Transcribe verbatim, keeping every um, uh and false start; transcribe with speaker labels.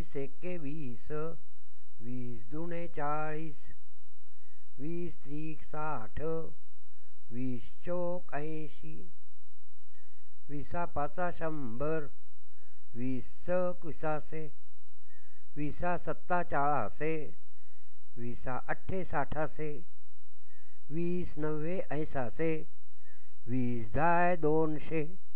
Speaker 1: वीस एके वीस, वीस दुणे चाळीस, वीस त्रिक साठ, वीस चौक ऐंशी, विसा पाचा शंभर, वीस चौक विसासे, विसा सत्ता चाळासे, विसा अठ्ठे साठासे, वीस नव्वे ऐंसासे, वीस दाय दोनशे.